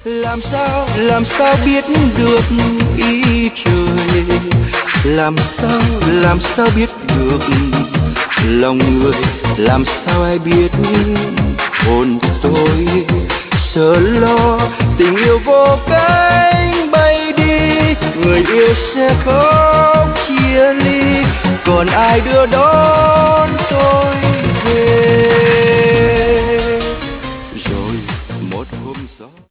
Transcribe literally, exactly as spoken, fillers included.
Làm sao, làm sao biết được ý trời, làm sao, làm sao biết được lòng người, làm sao ai biết hồn tôi sợ lo tình yêu vô cánh bay đi, người yêu sẽ khóc chia ly, còn ai đưa đón